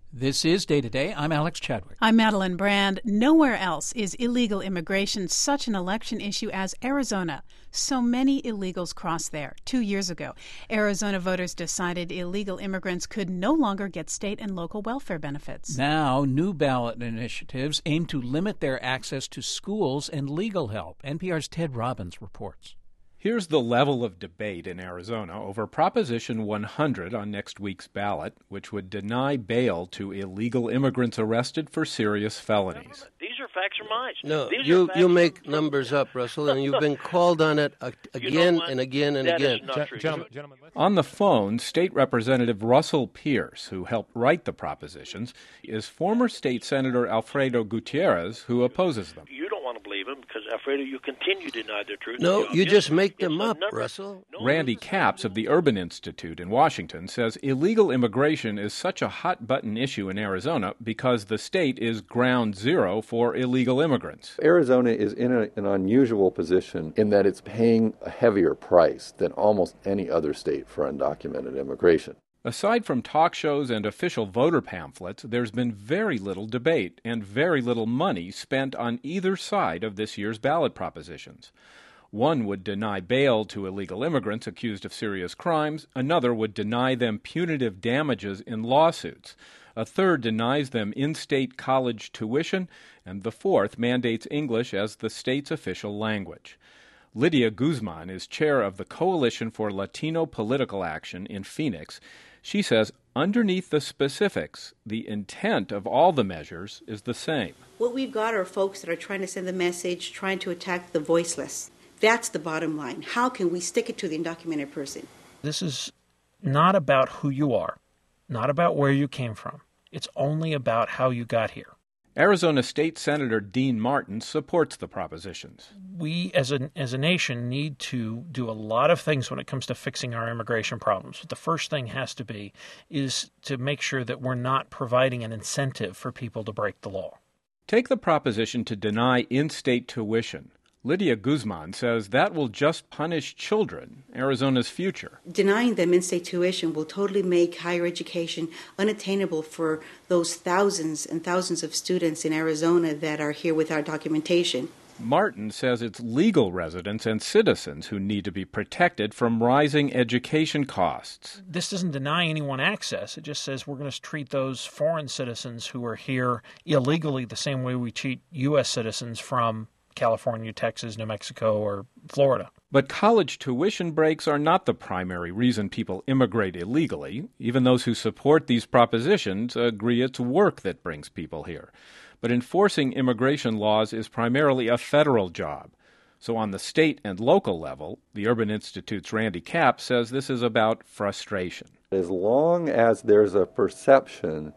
This is Day to Day. I'm Alex Chadwick. I'm Madeline Brand. Nowhere else is illegal immigration such an election issue as Arizona. So many illegals crossed there 2 years ago. Arizona voters decided illegal immigrants could no longer get state and local welfare benefits. Now, new ballot initiatives aim to limit their access to schools and legal help. NPR's Ted Robbins reports. Here's the level of debate in Arizona over Proposition 100 on next week's ballot, which would deny bail to illegal immigrants arrested for serious felonies. These are facts or mine. No, you make numbers up, Russell, and you've been called on it again and again and again. That is not true. Gentlemen, on the phone, State Representative Russell Pierce, who helped write the propositions, is former State Senator Alfredo Gutierrez, who opposes them. You don't want to believe them because, Alfredo, you continue to deny their truth. No, you just make them up, Russell. Randy Capps of the Urban Institute in Washington says illegal immigration is such a hot-button issue in Arizona because the state is ground zero for illegal immigrants. Arizona is in an unusual position in that it's paying a heavier price than almost any other state for undocumented immigration. Aside from talk shows and official voter pamphlets, there's been very little debate and very little money spent on either side of this year's ballot propositions. One would deny bail to illegal immigrants accused of serious crimes. Another would deny them punitive damages in lawsuits. A third denies them in-state college tuition. And the fourth mandates English as the state's official language. Lydia Guzman is chair of the Coalition for Latino Political Action in Phoenix. She says underneath the specifics, the intent of all the measures is the same. What we've got are folks that are trying to send the message, trying to attack the voiceless. That's the bottom line. How can we stick it to the undocumented person? This is not about who you are, not about where you came from. It's only about how you got here. Arizona State Senator Dean Martin supports the propositions. We as a nation need to do a lot of things when it comes to fixing our immigration problems. But the first thing has to be is to make sure that we're not providing an incentive for people to break the law. Take the proposition to deny in-state tuition. Lydia Guzman says that will just punish children, Arizona's future. Denying them in-state tuition will totally make higher education unattainable for those thousands and thousands of students in Arizona that are here without documentation. Martin says it's legal residents and citizens who need to be protected from rising education costs. This doesn't deny anyone access. It just says we're going to treat those foreign citizens who are here illegally the same way we treat U.S. citizens from California, Texas, New Mexico, or Florida. But college tuition breaks are not the primary reason people immigrate illegally. Even those who support these propositions agree it's work that brings people here. But enforcing immigration laws is primarily a federal job. So on the state and local level, the Urban Institute's Randy Capps says this is about frustration. As long as there's a perception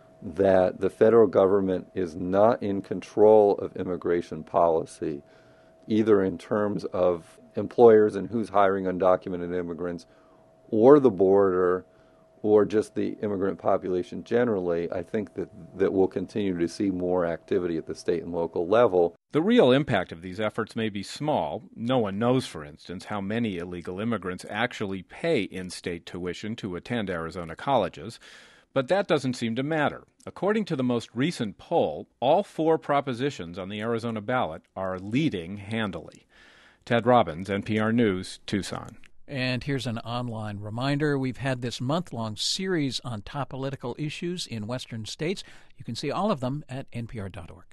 that the federal government is not in control of immigration policy, either in terms of employers and who's hiring undocumented immigrants, or the border, or just the immigrant population generally, I think that we'll continue to see more activity at the state and local level. The real impact of these efforts may be small. No one knows, for instance, how many illegal immigrants actually pay in-state tuition to attend Arizona colleges. But that doesn't seem to matter. According to the most recent poll, all four propositions on the Arizona ballot are leading handily. Ted Robbins, NPR News, Tucson. And here's an online reminder. We've had this month-long series on top political issues in western states. You can see all of them at npr.org.